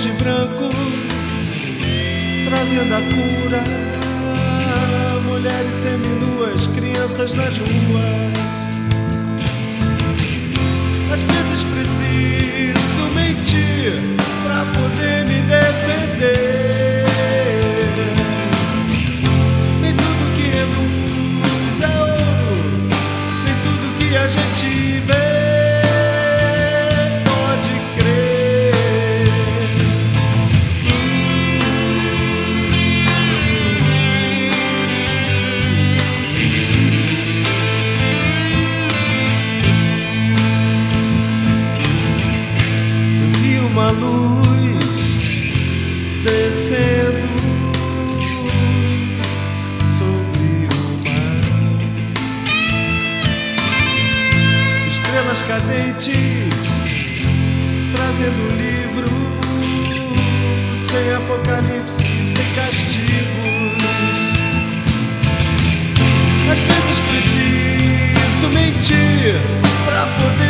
Homens de branco trazendo a cura, mulheres seminuas, crianças nas ruas. Às vezes preciso mentir pra poder me defender. Nem tudo que reluz é ouro, nem tudo que a gente vê. Uma luz descendo sobre o mar, estrelas cadentes trazendo um livro sem apocalipse e sem castigos. Às vezes preciso mentir pra poder